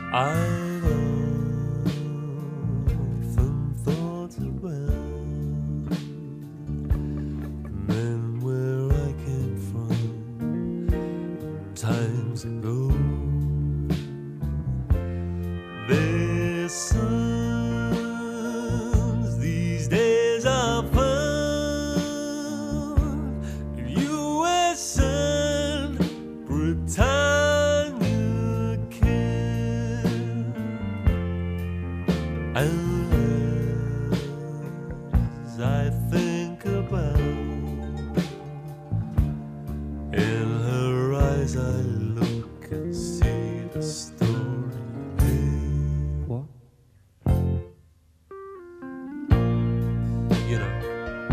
I've often thought about men where I came from times ago. Their sons these days are found in U.S. and Britannia care. And as I think about, in her eyes I look and see the story. What? You know,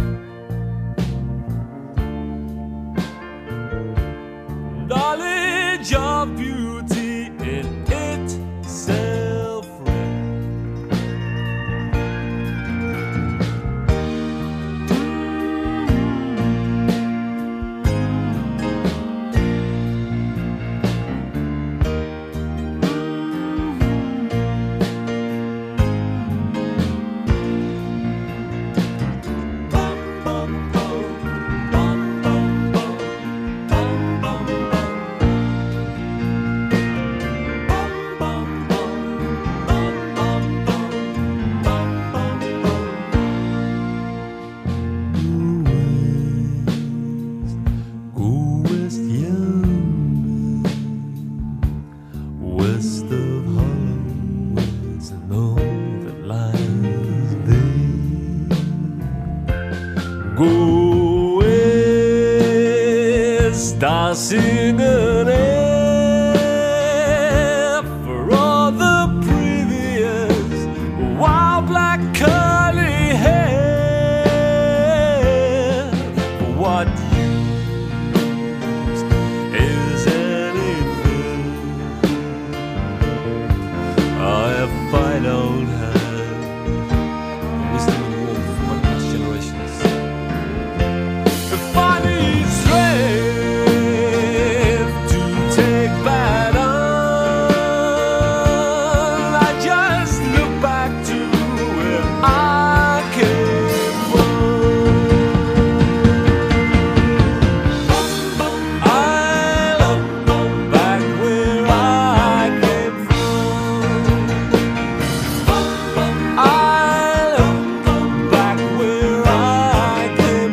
knowledge of beauty in itself. West of Hollowoods and all that lies there. Go west, I'll sing an air for all the previous wild black curly hair. For what use is anything if I don't have wisdom and warmth from my past generations? If I need strength to take that on, I just look back to where I came from. I look back where I came from. I look back where I came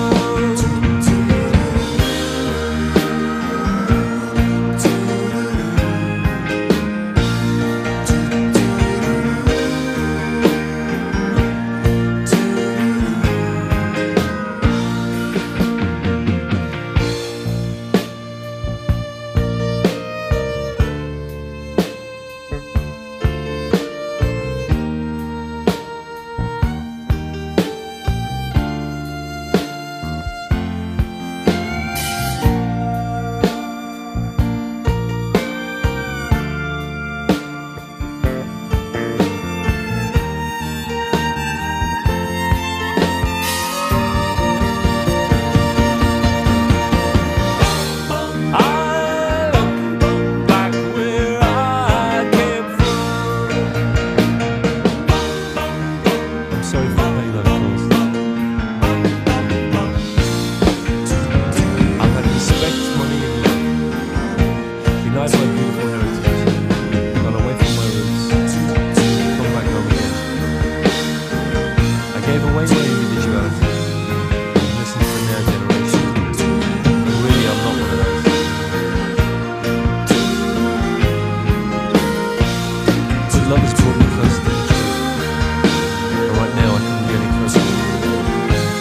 Love has brought me close to the truth, but right now I couldn't be any closer.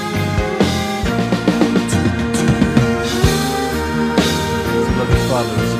Love your father.